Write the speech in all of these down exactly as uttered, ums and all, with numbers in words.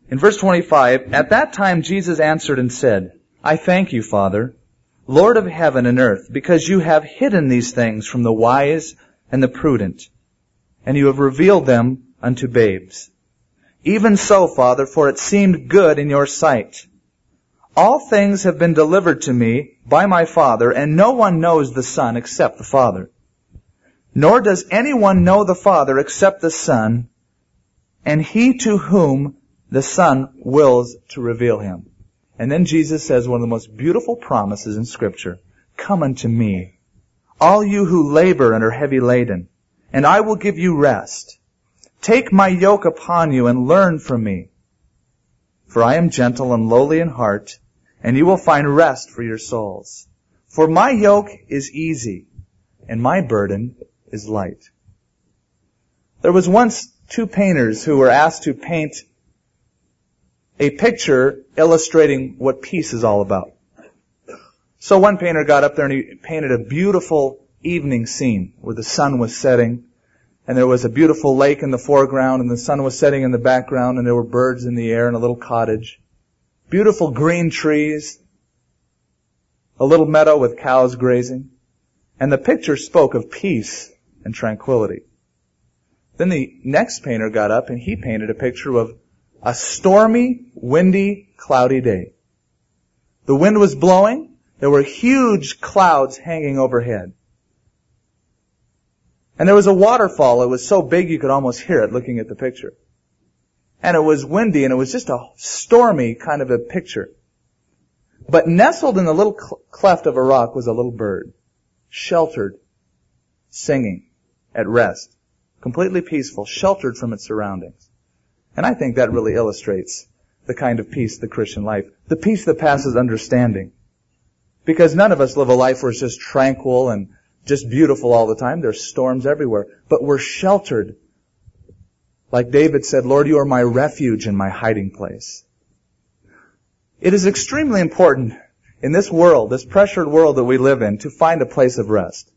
In verse twenty-five, at that time Jesus answered and said, I thank you, Father, Lord of heaven and earth, because you have hidden these things from the wise and the prudent, and you have revealed them unto babes. Even so, Father, for it seemed good in your sight. All things have been delivered to me by my Father, and no one knows the Son except the Father. Nor does anyone know the Father except the Son, and he to whom the Son wills to reveal him. And then Jesus says one of the most beautiful promises in Scripture. Come unto me, all you who labor and are heavy laden, and I will give you rest. Take my yoke upon you and learn from me. For I am gentle and lowly in heart, and you will find rest for your souls. For my yoke is easy, and my burden is light. There was once two painters who were asked to paint a picture illustrating what peace is all about. So one painter got up there and he painted a beautiful evening scene where the sun was setting, and there was a beautiful lake in the foreground, and the sun was setting in the background, and there were birds in the air and a little cottage. Beautiful green trees, a little meadow with cows grazing, and the picture spoke of peace and tranquility. Then the next painter got up and he painted a picture of a stormy, windy, cloudy day. The wind was blowing. There were huge clouds hanging overhead. And there was a waterfall. It was so big you could almost hear it looking at the picture. And it was windy, and it was just a stormy kind of a picture. But nestled in the little cleft of a rock was a little bird, sheltered, singing, at rest, completely peaceful, sheltered from its surroundings. And I think that really illustrates the kind of peace, the Christian life, the peace that passes understanding. Because none of us live a life where it's just tranquil and just beautiful all the time. There's storms everywhere. But we're sheltered. Like David said, Lord, you are my refuge and my hiding place. It is extremely important in this world, this pressured world that we live in, to find a place of rest.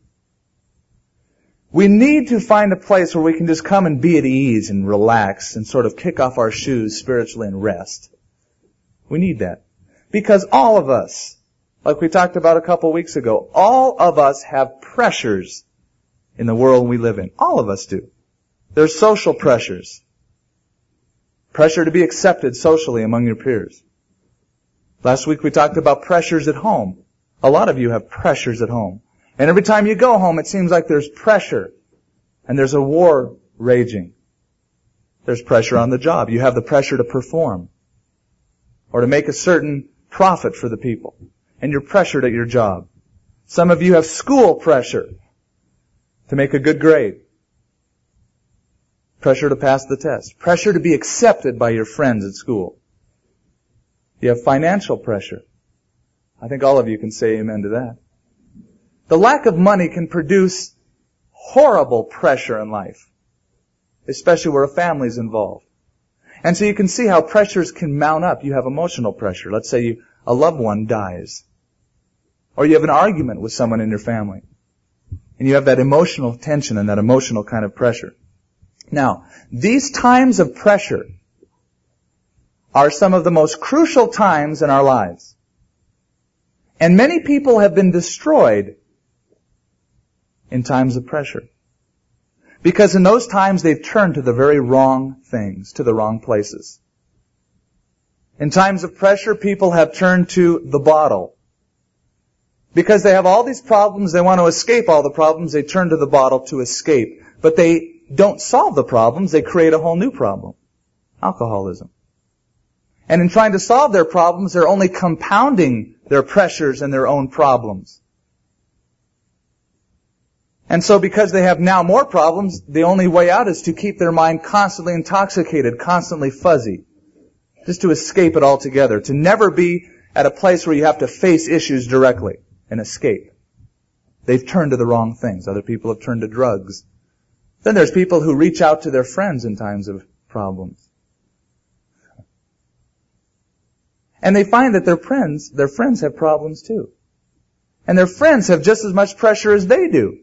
We need to find a place where we can just come and be at ease and relax and sort of kick off our shoes spiritually and rest. We need that. Because all of us, like we talked about a couple weeks ago, all of us have pressures in the world we live in. All of us do. There's social pressures. Pressure to be accepted socially among your peers. Last week we talked about pressures at home. A lot of you have pressures at home. And every time you go home, it seems like there's pressure. And there's a war raging. There's pressure on the job. You have the pressure to perform. Or to make a certain profit for the people. And you're pressured at your job. Some of you have school pressure to make a good grade. Pressure to pass the test. Pressure to be accepted by your friends at school. You have financial pressure. I think all of you can say amen to that. The lack of money can produce horrible pressure in life, especially where a family is involved. And so you can see how pressures can mount up. You have emotional pressure. Let's say you, a loved one dies. Or you have an argument with someone in your family. And you have that emotional tension and that emotional kind of pressure. Now, these times of pressure are some of the most crucial times in our lives. And many people have been destroyed in times of pressure. Because in those times they've turned to the very wrong things, to the wrong places. In times of pressure, people have turned to the bottle. Because they have all these problems, they want to escape all the problems, they turn to the bottle to escape. But they don't solve the problems, they create a whole new problem. Alcoholism. And in trying to solve their problems, they're only compounding their pressures and their own problems. And so because they have now more problems, the only way out is to keep their mind constantly intoxicated, constantly fuzzy. Just to escape it altogether. To never be at a place where you have to face issues directly and escape. They've turned to the wrong things. Other people have turned to drugs. Then there's people who reach out to their friends in times of problems. And they find that their friends, their friends have problems too. And their friends have just as much pressure as they do.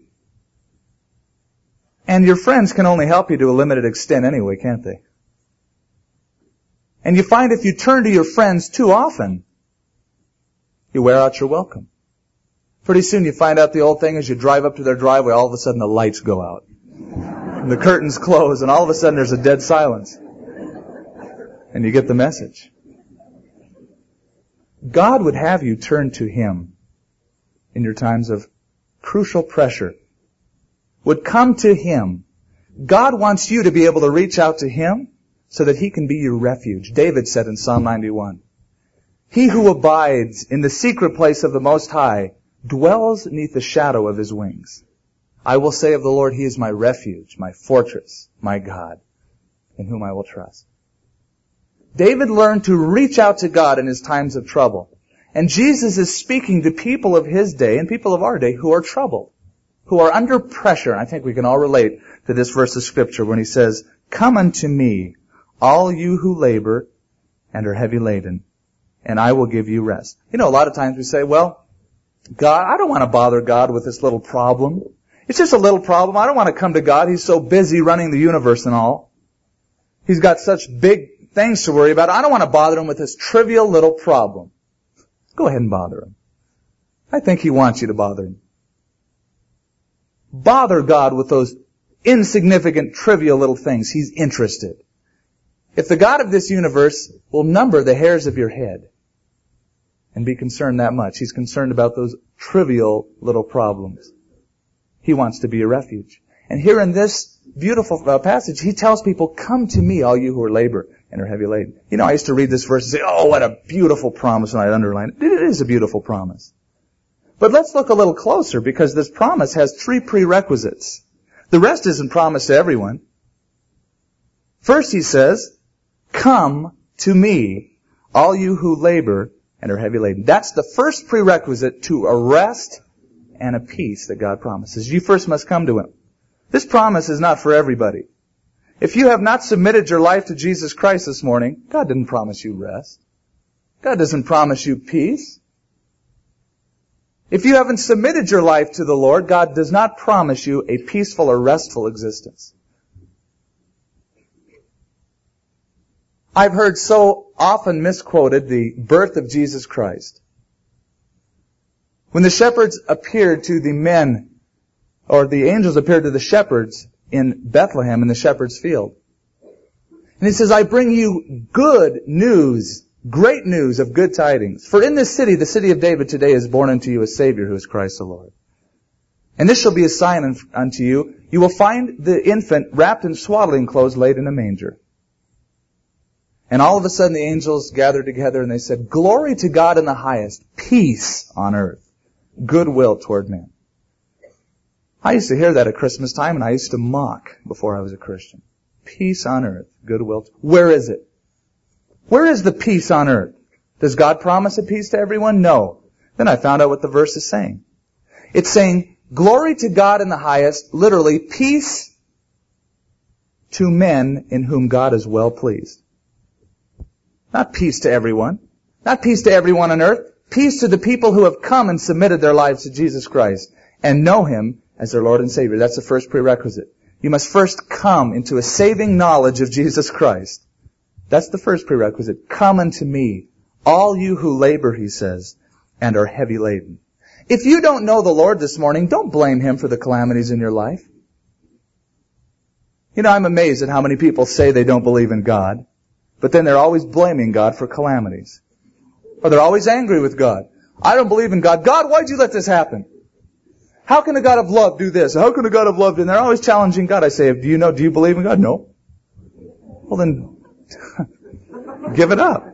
And your friends can only help you to a limited extent anyway, can't they? And you find if you turn to your friends too often, you wear out your welcome. Pretty soon you find out the old thing is you drive up to their driveway, all of a sudden the lights go out. And the curtains close, and all of a sudden there's a dead silence. And you get the message. God would have you turn to Him in your times of crucial pressure. Would come to Him. God wants you to be able to reach out to Him so that He can be your refuge. David said in Psalm ninety-one, He who abides in the secret place of the Most High dwells beneath the shadow of His wings. I will say of the Lord, He is my refuge, my fortress, my God, in whom I will trust. David learned to reach out to God in his times of trouble. And Jesus is speaking to people of His day and people of our day who are troubled, who are under pressure. And I think we can all relate to this verse of Scripture when He says, Come unto me, all you who labor and are heavy laden, and I will give you rest. You know, a lot of times we say, well, God, I don't want to bother God with this little problem. It's just a little problem. I don't want to come to God. He's so busy running the universe and all. He's got such big things to worry about. I don't want to bother Him with this trivial little problem. Go ahead and bother Him. I think He wants you to bother Him. Bother God with those insignificant, trivial little things. He's interested. If the God of this universe will number the hairs of your head and be concerned that much, He's concerned about those trivial little problems. He wants to be a refuge. And here in this beautiful uh, passage, He tells people, Come to me, all you who are labor and are heavy laden. You know, I used to read this verse and say, oh, what a beautiful promise, and I'd underline it. It is a beautiful promise. But let's look a little closer, because this promise has three prerequisites. The rest isn't promised to everyone. First, He says, Come to me, all you who labor and are heavy laden. That's the first prerequisite to a rest and a peace that God promises. You first must come to Him. This promise is not for everybody. If you have not submitted your life to Jesus Christ this morning, God didn't promise you rest. God doesn't promise you peace. If you haven't submitted your life to the Lord, God does not promise you a peaceful or restful existence. I've heard so often misquoted the birth of Jesus Christ. When the shepherds appeared to the men, or the angels appeared to the shepherds in Bethlehem in the shepherd's field. And He says, I bring you good news, great news of good tidings. For in this city, the city of David, today is born unto you a Savior who is Christ the Lord. And this shall be a sign unto you. You will find the infant wrapped in swaddling clothes laid in a manger. And all of a sudden the angels gathered together and they said, Glory to God in the highest, peace on earth, goodwill toward men. I used to hear that at Christmas time, and I used to mock before I was a Christian. Peace on earth, goodwill. Where is it? Where is the peace on earth? Does God promise a peace to everyone? No. Then I found out what the verse is saying. It's saying, Glory to God in the highest, literally, peace to men in whom God is well pleased. Not peace to everyone. Not peace to everyone on earth. Peace to the people who have come and submitted their lives to Jesus Christ and know Him as their Lord and Savior. That's the first prerequisite. You must first come into a saving knowledge of Jesus Christ. That's the first prerequisite. Come unto me, all you who labor, He says, and are heavy laden. If you don't know the Lord this morning, don't blame Him for the calamities in your life. You know, I'm amazed at how many people say they don't believe in God, but then they're always blaming God for calamities. Or they're always angry with God. I don't believe in God. God, why'd you let this happen? How can a God of love do this? How can a God of love do? And they're always challenging God. I say, do you know, do you believe in God? No. Well then, give it up.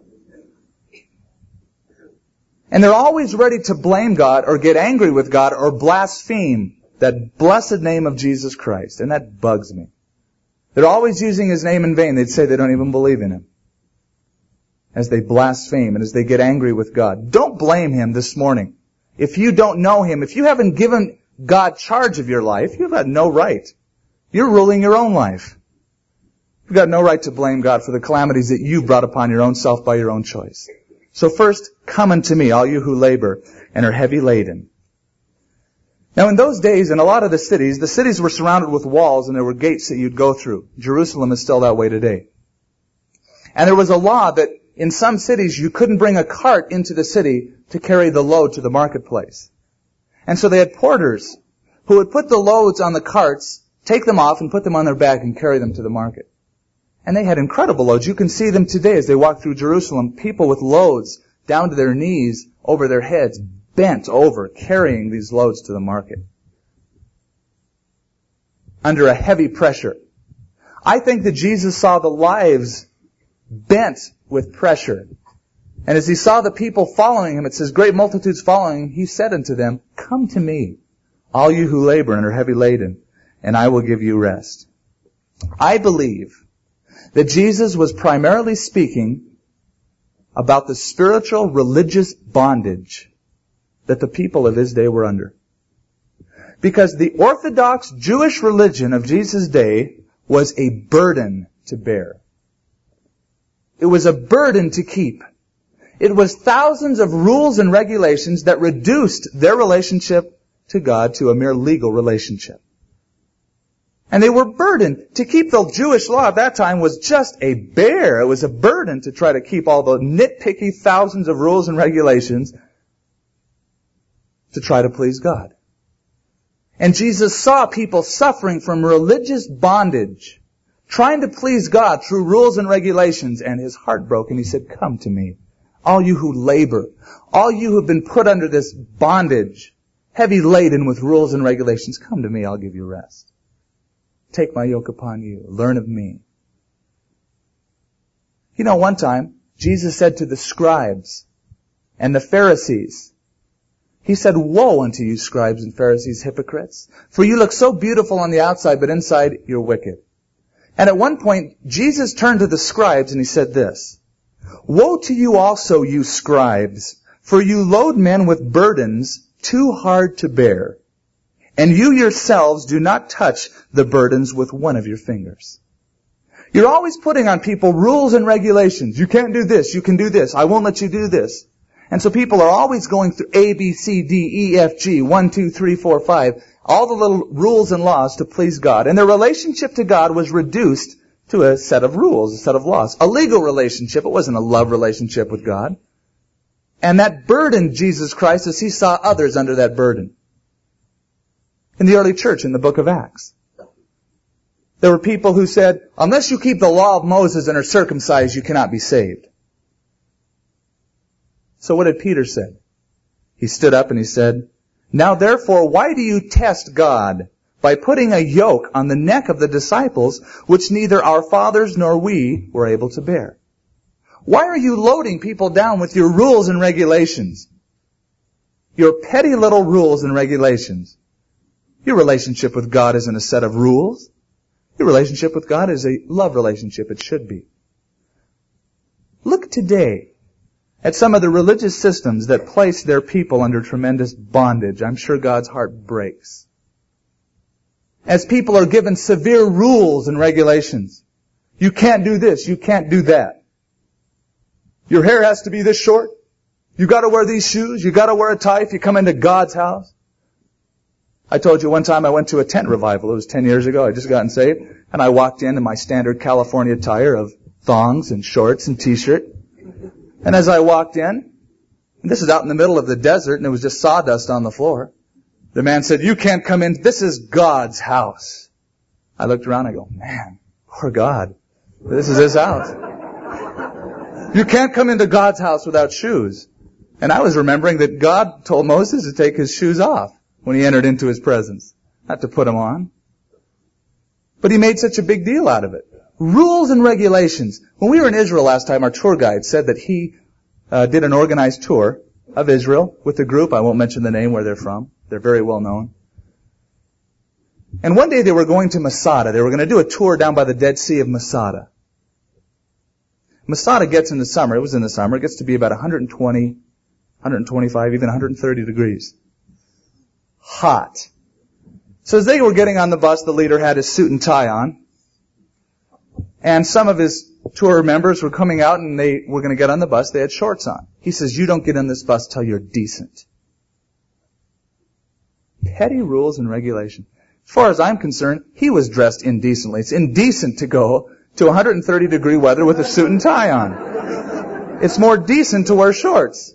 And they're always ready to blame God or get angry with God or blaspheme that blessed name of Jesus Christ. And that bugs me. They're always using His name in vain. They'd say they don't even believe in Him. As they blaspheme and as they get angry with God. Don't blame Him this morning. If you don't know Him, if you haven't given God charge of your life, you've got no right. You're ruling your own life. You've got no right to blame God for the calamities that you brought upon your own self by your own choice. So first, come unto me, all you who labor and are heavy laden. Now in those days, in a lot of the cities, the cities were surrounded with walls and there were gates that you'd go through. Jerusalem is still that way today. And there was a law that in some cities you couldn't bring a cart into the city to carry the load to the marketplace. And so they had porters who would put the loads on the carts, take them off and put them on their back and carry them to the market. And they had incredible loads. You can see them today as they walk through Jerusalem, people with loads down to their knees, over their heads, bent over, carrying these loads to the market. Under a heavy pressure. I think that Jesus saw the lives bent with pressure. And as he saw the people following him, it says, great multitudes following him, he said unto them, come to me, all you who labor and are heavy laden, and I will give you rest. I believe that Jesus was primarily speaking about the spiritual religious bondage that the people of his day were under. Because the Orthodox Jewish religion of Jesus' day was a burden to bear. It was a burden to keep. It was thousands of rules and regulations that reduced their relationship to God to a mere legal relationship. And they were burdened. To keep the Jewish law at that time was just a bear. It was a burden to try to keep all the nitpicky thousands of rules and regulations to try to please God. And Jesus saw people suffering from religious bondage, trying to please God through rules and regulations, and his heart broke, and he said, come to me, all you who labor, all you who have been put under this bondage, heavy laden with rules and regulations, come to me, I'll give you rest. Take my yoke upon you, learn of me. You know, one time, Jesus said to the scribes and the Pharisees, he said, woe unto you, scribes and Pharisees, hypocrites, for you look so beautiful on the outside, but inside you're wicked. And at one point, Jesus turned to the scribes and he said this, woe to you also, you scribes, for you load men with burdens too hard to bear, and you yourselves do not touch the burdens with one of your fingers. You're always putting on people rules and regulations. You can't do this, you can do this, I won't let you do this. And so people are always going through A, B, C, D, E, F, G, one, two, three, four, five, all the little rules and laws to please God. And their relationship to God was reduced to a set of rules, a set of laws. A legal relationship. It wasn't a love relationship with God. And that burdened Jesus Christ as he saw others under that burden. In the early church, in the book of Acts, there were people who said, unless you keep the law of Moses and are circumcised, you cannot be saved. So what did Peter say? He stood up and he said, now therefore, why do you test God by putting a yoke on the neck of the disciples, which neither our fathers nor we were able to bear? Why are you loading people down with your rules and regulations? Your petty little rules and regulations. Your relationship with God isn't a set of rules. Your relationship with God is a love relationship. It should be. Look today at some of the religious systems that place their people under tremendous bondage. I'm sure God's heart breaks. As people are given severe rules and regulations. You can't do this, you can't do that. Your hair has to be this short. You gotta wear these shoes, you gotta wear a tie if you come into God's house. I told you one time I went to a tent revival. It was ten years ago. I just gotten saved. And I walked in in my standard California attire of thongs and shorts and t-shirt. And as I walked in, and this is out in the middle of the desert, and it was just sawdust on the floor, the man said, you can't come in. This is God's house. I looked around and I go, man, poor God. This is his house. You can't come into God's house without shoes. And I was remembering that God told Moses to take his shoes off when he entered into his presence, not to put them on. But he made such a big deal out of it. Rules and regulations. When we were in Israel last time, our tour guide said that he uh, did an organized tour of Israel with a group. I won't mention the name where they're from. They're very well known. And one day they were going to Masada. They were going to do a tour down by the Dead Sea of Masada. Masada gets in the summer, it was in the summer, it gets to be about one hundred twenty, one hundred twenty-five, even one hundred thirty degrees. Hot. So as they were getting on the bus, the leader had his suit and tie on. And some of his tour members were coming out and they were going to get on the bus. They had shorts on. He says, you don't get on this bus till you're decent. Petty rules and regulation. As far as I'm concerned, he was dressed indecently. It's indecent to go to one hundred thirty degree weather with a suit and tie on. It's more decent to wear shorts.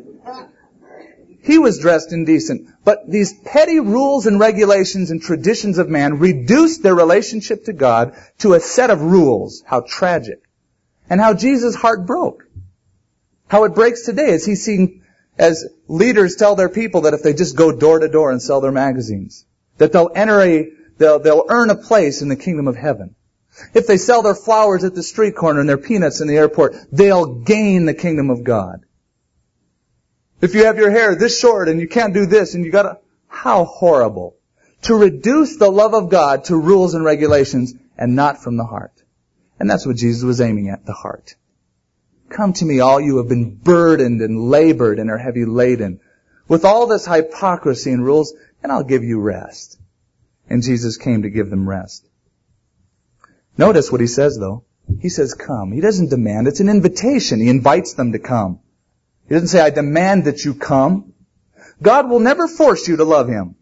He was dressed indecent. But these petty rules and regulations and traditions of man reduced their relationship to God to a set of rules. How tragic. And how Jesus' heart broke. How it breaks today as he's seen, as leaders tell their people that if they just go door to door and sell their magazines, that they'll enter a, they'll, they'll earn a place in the kingdom of heaven. If they sell their flowers at the street corner and their peanuts in the airport, they'll gain the kingdom of God. If you have your hair this short and you can't do this and you gotta, how horrible. To reduce the love of God to rules and regulations and not from the heart. And that's what Jesus was aiming at, the heart. Come to me, all you who have been burdened and labored and are heavy laden, with all this hypocrisy and rules, and I'll give you rest. And Jesus came to give them rest. Notice what he says, though. He says, come. He doesn't demand. It's an invitation. He invites them to come. He doesn't say, I demand that you come. God will never force you to love Him.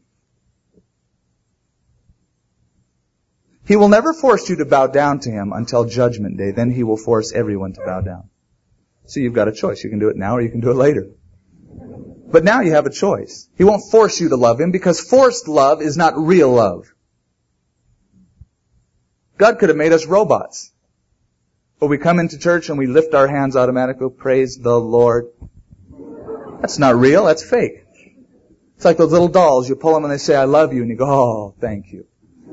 He will never force you to bow down to Him until Judgment Day. Then He will force everyone to bow down. So you've got a choice. You can do it now or you can do it later. But now you have a choice. He won't force you to love Him because forced love is not real love. God could have made us robots. But we come into church and we lift our hands automatically. Praise the Lord. That's not real. That's fake. It's like those little dolls. You pull them and they say, I love you. And you go, oh, thank you.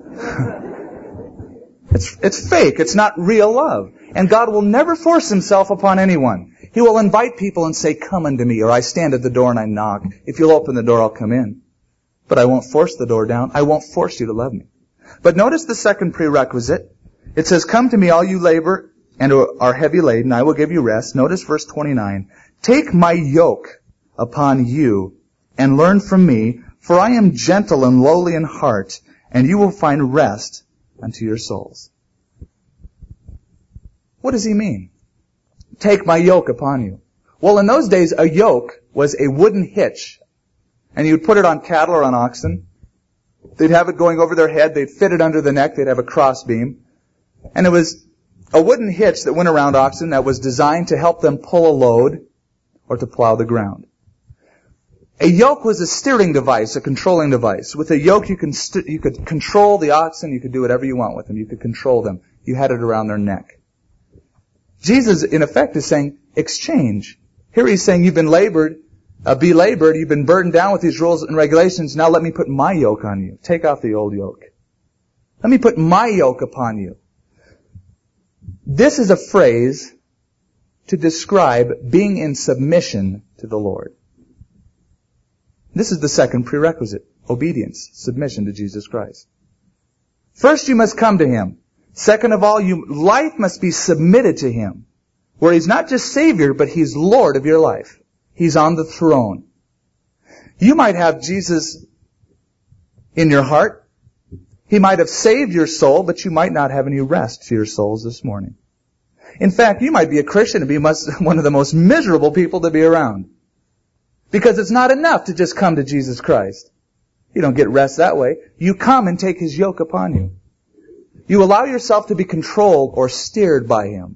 It's, it's fake. It's not real love. And God will never force Himself upon anyone. He will invite people and say, come unto me, or I stand at the door and I knock. If you'll open the door, I'll come in. But I won't force the door down. I won't force you to love me. But notice the second prerequisite. It says, come to me, all you labor and are heavy laden, I will give you rest. Notice verse twenty-nine. Take my yoke upon you and learn from me, for I am gentle and lowly in heart, and you will find rest unto your souls. What does he mean? Take my yoke upon you. Well, in those days, a yoke was a wooden hitch. And you would put it on cattle or on oxen. They'd have it going over their head. They'd fit it under the neck. They'd have a crossbeam. And it was a wooden hitch that went around oxen that was designed to help them pull a load or to plow the ground. A yoke was a steering device, a controlling device. With a yoke, you can st- you could control the oxen. You could do whatever you want with them. You could control them. You had it around their neck. Jesus, in effect, is saying, exchange. Here he's saying, you've been labored, uh, be labored, you've been burdened down with these rules and regulations. Now let me put my yoke on you. Take off the old yoke. Let me put my yoke upon you. This is a phrase to describe being in submission to the Lord. This is the second prerequisite. Obedience, submission to Jesus Christ. First, you must come to Him. Second of all, you, life must be submitted to Him. Where He's not just Savior, but He's Lord of your life. He's on the throne. You might have Jesus in your heart. He might have saved your soul, but you might not have any rest to your souls this morning. In fact, you might be a Christian and be one of the most miserable people to be around. Because it's not enough to just come to Jesus Christ. You don't get rest that way. You come and take His yoke upon you. You allow yourself to be controlled or steered by Him.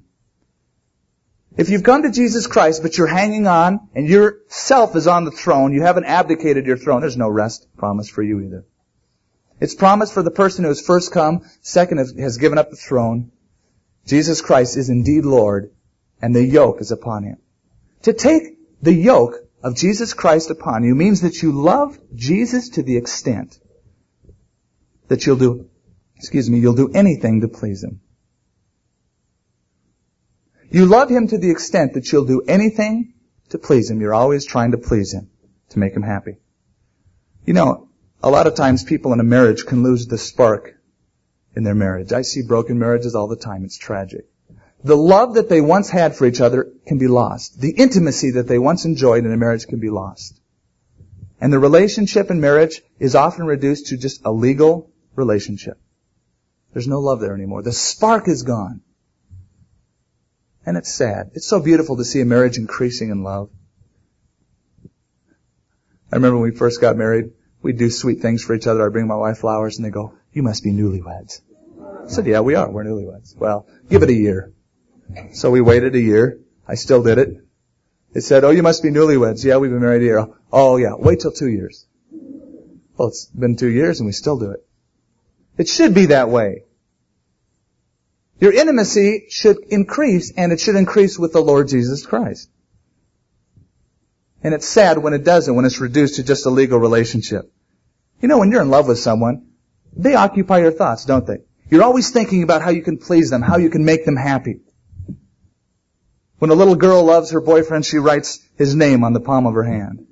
If you've come to Jesus Christ, but you're hanging on, and yourself is on the throne, you haven't abdicated your throne, there's no rest promised for you either. It's promised for the person who has first come, second has given up the throne. Jesus Christ is indeed Lord, and the yoke is upon Him. To take the yoke of Jesus Christ upon you means that you love Jesus to the extent that you'll do, excuse me, you'll do anything to please Him. You love Him to the extent that you'll do anything to please Him. You're always trying to please Him, to make Him happy. You know, a lot of times people in a marriage can lose the spark in their marriage. I see broken marriages all the time. It's tragic. The love that they once had for each other can be lost. The intimacy that they once enjoyed in a marriage can be lost. And the relationship in marriage is often reduced to just a legal relationship. There's no love there anymore. The spark is gone. And it's sad. It's so beautiful to see a marriage increasing in love. I remember when we first got married, we'd do sweet things for each other. I'd bring my wife flowers and they go, you must be newlyweds. I said, yeah, we are. We're newlyweds. Well, give it a year. So we waited a year. I still did it. They said, oh, you must be newlyweds. Yeah, we've been married a year. Oh, yeah, wait till two years. Well, it's been two years and we still do it. It should be that way. Your intimacy should increase, and it should increase with the Lord Jesus Christ. And it's sad when it doesn't, when it's reduced to just a legal relationship. You know, when you're in love with someone, they occupy your thoughts, don't they? You're always thinking about how you can please them, how you can make them happy. When a little girl loves her boyfriend, she writes his name on the palm of her hand.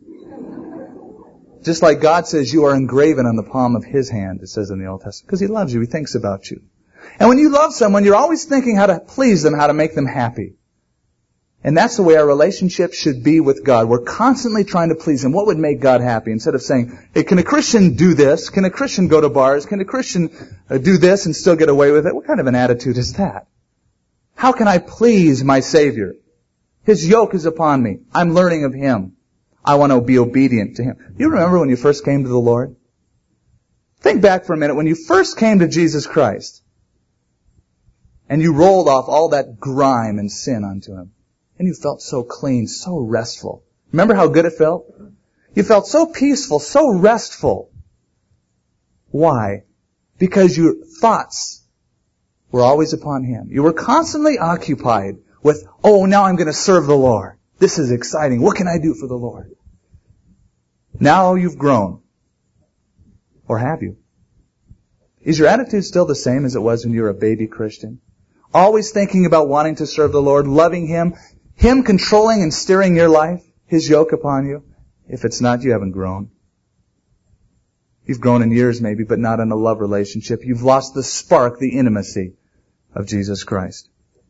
Just like God says you are engraven on the palm of His hand, it says in the Old Testament. Because He loves you, He thinks about you. And when you love someone, you're always thinking how to please them, how to make them happy. And that's the way our relationship should be with God. We're constantly trying to please Him. What would make God happy? Instead of saying, hey, can a Christian do this? Can a Christian go to bars? Can a Christian uh, do this and still get away with it? What kind of an attitude is that? How can I please my Savior? His yoke is upon me. I'm learning of Him. I want to be obedient to Him. Do you remember when you first came to the Lord? Think back for a minute. When you first came to Jesus Christ, and you rolled off all that grime and sin onto Him, and you felt so clean, so restful. Remember how good it felt? You felt so peaceful, so restful. Why? Because your thoughts were always upon Him. You were constantly occupied with, oh, now I'm going to serve the Lord. This is exciting. What can I do for the Lord? Now you've grown. Or have you? Is your attitude still the same as it was when you were a baby Christian? Always thinking about wanting to serve the Lord, loving Him, Him controlling and steering your life, His yoke upon you? If it's not, you haven't grown. You've grown in years maybe, but not in a love relationship. You've lost the spark, the intimacy of Jesus Christ.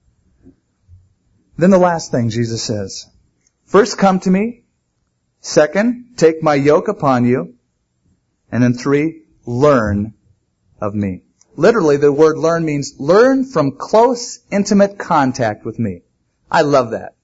Then the last thing Jesus says, first come to me. Second, take my yoke upon you. And then three, learn of me. Literally, the word learn means learn from close, intimate contact with me. I love that.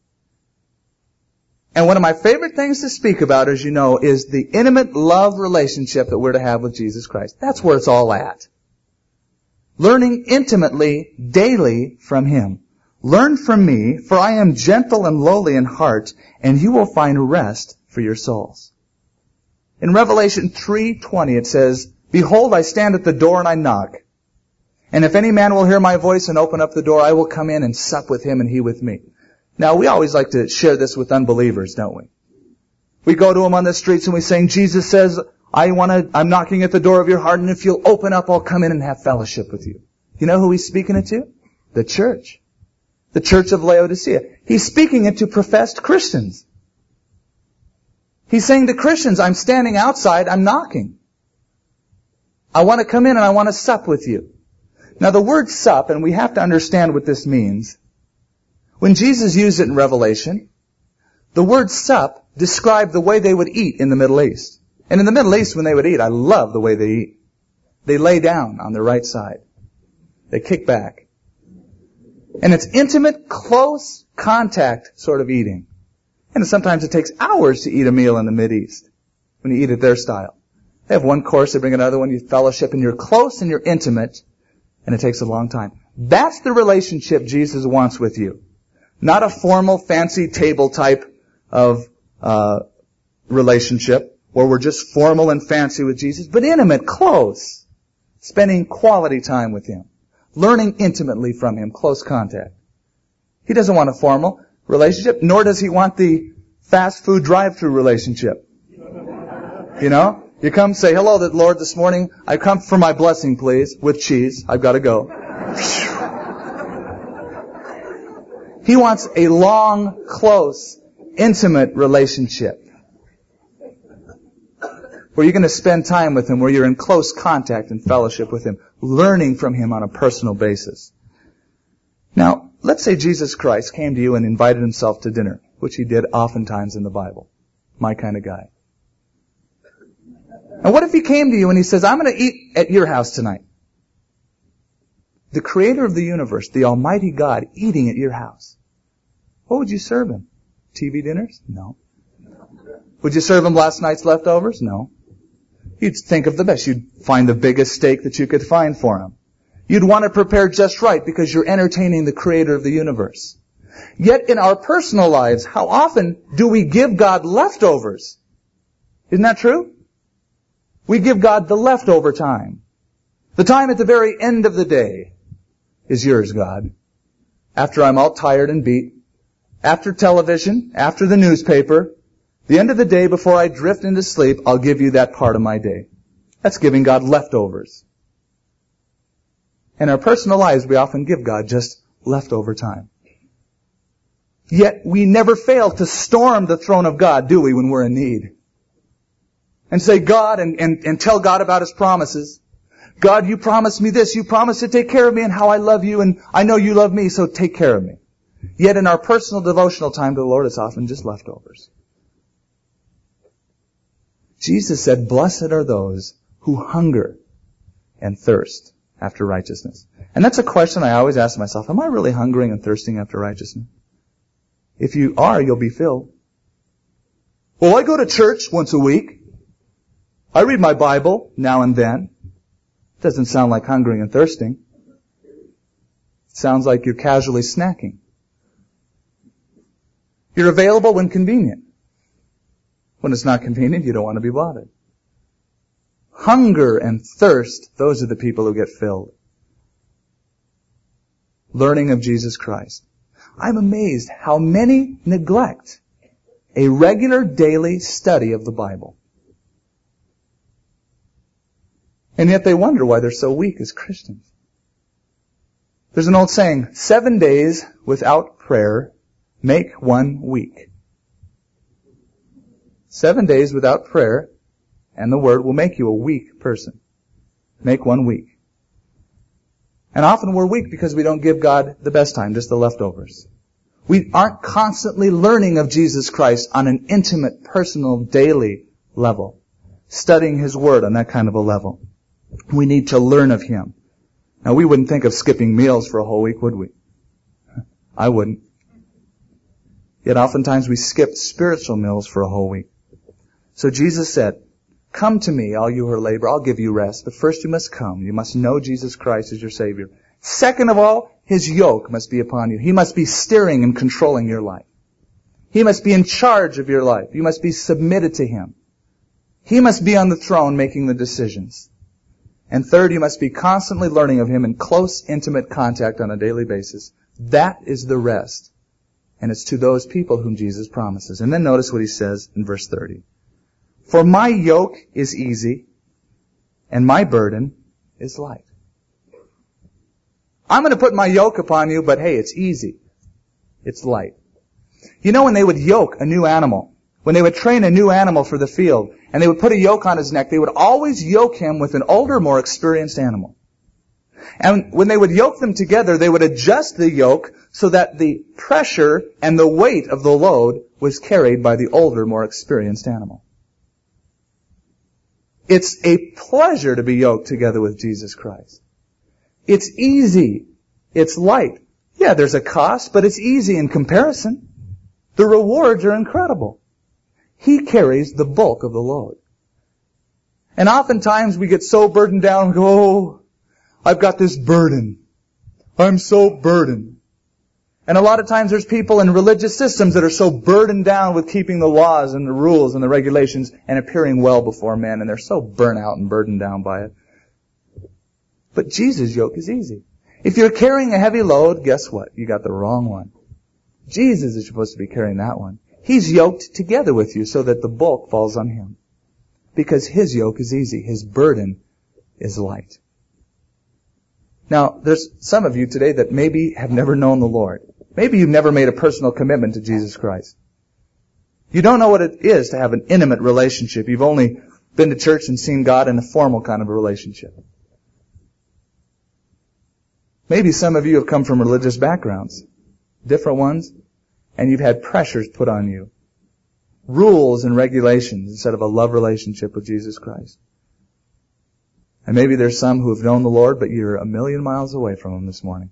And one of my favorite things to speak about, as you know, is the intimate love relationship that we're to have with Jesus Christ. That's where it's all at. Learning intimately, daily from Him. Learn from me, for I am gentle and lowly in heart, and you will find rest for your souls. In Revelation three twenty it says, behold, I stand at the door and I knock. And if any man will hear my voice and open up the door, I will come in and sup with him and he with me. Now, we always like to share this with unbelievers, don't we? We go to them on the streets and we sing, Jesus says, I want to, I'm knocking at the door of your heart, and if you'll open up, I'll come in and have fellowship with you. You know who He's speaking it to? The church. The church of Laodicea. He's speaking it to professed Christians. He's saying to Christians, I'm standing outside, I'm knocking. I want to come in and I want to sup with you. Now the word sup, and we have to understand what this means. When Jesus used it in Revelation, the word sup described the way they would eat in the Middle East. And in the Middle East, when they would eat, I love the way they eat. They lay down on their right side. They kick back. And it's intimate, close contact sort of eating. And sometimes it takes hours to eat a meal in the Mideast when you eat it their style. They have one course, they bring another one, you fellowship, and you're close and you're intimate, and it takes a long time. That's the relationship Jesus wants with you. Not a formal, fancy table type of uh relationship where we're just formal and fancy with Jesus, but intimate, close, spending quality time with Him, learning intimately from Him, close contact. He doesn't want a formal relationship, nor does He want the fast food drive-through relationship. You know? You come say, hello, Lord, this morning, I come for my blessing, please, with cheese. I've got to go. He wants a long, close, intimate relationship where you're going to spend time with Him, where you're in close contact and fellowship with Him, learning from Him on a personal basis. Now, let's say Jesus Christ came to you and invited Himself to dinner, which He did oftentimes in the Bible. My kind of guy. And what if He came to you and He says, I'm going to eat at your house tonight? The Creator of the universe, the Almighty God, eating at your house. What would you serve Him? T V dinners? No. Would you serve Him last night's leftovers? No. You'd think of the best. You'd find the biggest steak that you could find for Him. You'd want to prepare just right because you're entertaining the Creator of the universe. Yet in our personal lives, how often do we give God leftovers? Isn't that true? We give God the leftover time. The time at the very end of the day is yours, God. After I'm all tired and beat, after television, after the newspaper, the end of the day before I drift into sleep, I'll give you that part of my day. That's giving God leftovers. In our personal lives, we often give God just leftover time. Yet we never fail to storm the throne of God, do we, when we're in need? And say, God, and, and, and tell God about His promises. God, you promised me this. You promised to take care of me and how I love you, and I know you love me, so take care of me. Yet in our personal devotional time to the Lord, it's often just leftovers. Jesus said, blessed are those who hunger and thirst after righteousness. And that's a question I always ask myself. Am I really hungering and thirsting after righteousness? If you are, you'll be filled. Well, I go to church once a week. I read my Bible now and then. It doesn't sound like hungering and thirsting. It sounds like you're casually snacking. You're available when convenient. When it's not convenient, you don't want to be bothered. Hunger and thirst, those are the people who get filled. Learning of Jesus Christ. I'm amazed how many neglect a regular daily study of the Bible. And yet they wonder why they're so weak as Christians. There's an old saying, seven days without prayer make one week. Seven days without prayer and the Word will make you a weak person. Make one week. And often we're weak because we don't give God the best time, just the leftovers. We aren't constantly learning of Jesus Christ on an intimate, personal, daily level. Studying His Word on that kind of a level. We need to learn of Him. Now, we wouldn't think of skipping meals for a whole week, would we? I wouldn't. Yet oftentimes we skip spiritual meals for a whole week. So Jesus said, come to me, all you who are labor, I'll give you rest. But first you must come. You must know Jesus Christ as your Savior. Second of all, His yoke must be upon you. He must be steering and controlling your life. He must be in charge of your life. You must be submitted to Him. He must be on the throne making the decisions. And third, you must be constantly learning of Him in close, intimate contact on a daily basis. That is the rest. And it's to those people whom Jesus promises. And then notice what He says in verse thirty. For my yoke is easy, and my burden is light. I'm going to put my yoke upon you, but hey, it's easy. It's light. You know, when they would yoke a new animal, when they would train a new animal for the field, and they would put a yoke on his neck, they would always yoke him with an older, more experienced animal. And when they would yoke them together, they would adjust the yoke so that the pressure and the weight of the load was carried by the older, more experienced animal. It's a pleasure to be yoked together with Jesus Christ. It's easy. It's light. Yeah, there's a cost, but it's easy in comparison. The rewards are incredible. He carries the bulk of the load. And oftentimes we get so burdened down and go, oh, I've got this burden. I'm so burdened. And a lot of times there's people in religious systems that are so burdened down with keeping the laws and the rules and the regulations and appearing well before men, and they're so burnt out and burdened down by it. But Jesus' yoke is easy. If you're carrying a heavy load, guess what? You got the wrong one. Jesus is supposed to be carrying that one. He's yoked together with you so that the bulk falls on Him. Because His yoke is easy. His burden is light. Now, there's some of you today that maybe have never known the Lord. Maybe you've never made a personal commitment to Jesus Christ. You don't know what it is to have an intimate relationship. You've only been to church and seen God in a formal kind of a relationship. Maybe some of you have come from religious backgrounds, different ones, and you've had pressures put on you. Rules and regulations instead of a love relationship with Jesus Christ. And maybe there's some who have known the Lord, but you're a million miles away from Him this morning.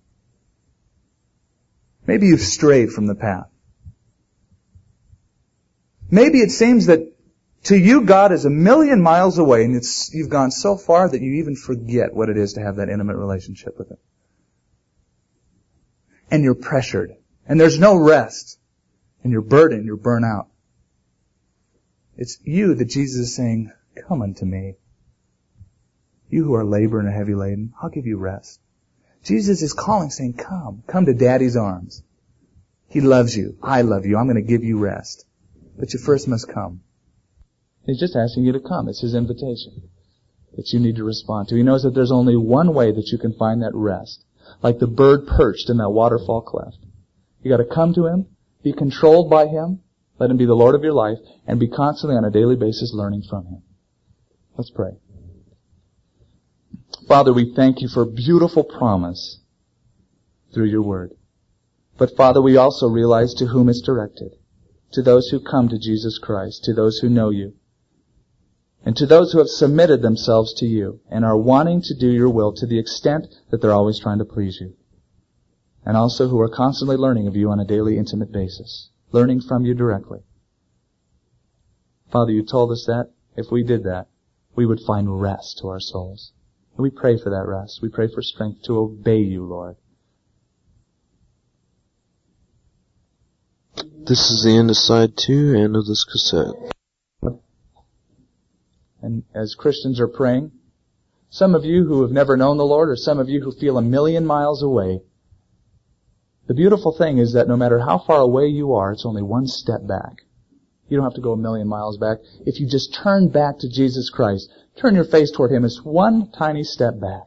Maybe you've strayed from the path. Maybe it seems that To you, God is a million miles away, and it's, you've gone so far that you even forget what it is to have that intimate relationship with Him. And you're pressured. And there's no rest. And you're burdened, you're burnt out. It's you that Jesus is saying, come unto me. You who are laboring and heavy laden, I'll give you rest. Jesus is calling, saying, come. Come to Daddy's arms. He loves you. I love you. I'm going to give you rest. But you first must come. He's just asking you to come. It's His invitation that you need to respond to. He knows that there's only one way that you can find that rest. Like the bird perched in that waterfall cleft. You got to come to Him, be controlled by Him, let Him be the Lord of your life, and be constantly on a daily basis learning from Him. Let's pray. Father, we thank You for a beautiful promise through Your Word. But Father, we also realize to whom it's directed. To those who come to Jesus Christ, to those who know You, and to those who have submitted themselves to You and are wanting to do Your will to the extent that they're always trying to please You. And also who are constantly learning of You on a daily intimate basis, learning from You directly. Father, You told us that if we did that, we would find rest to our souls. And we pray for that rest. We pray for strength to obey You, Lord. This is the end of side two and of this cassette. And as Christians are praying, some of you who have never known the Lord, or some of you who feel a million miles away, the beautiful thing is that no matter how far away you are, it's only one step back. You don't have to go a million miles back. If you just turn back to Jesus Christ, turn your face toward Him, it's one tiny step back.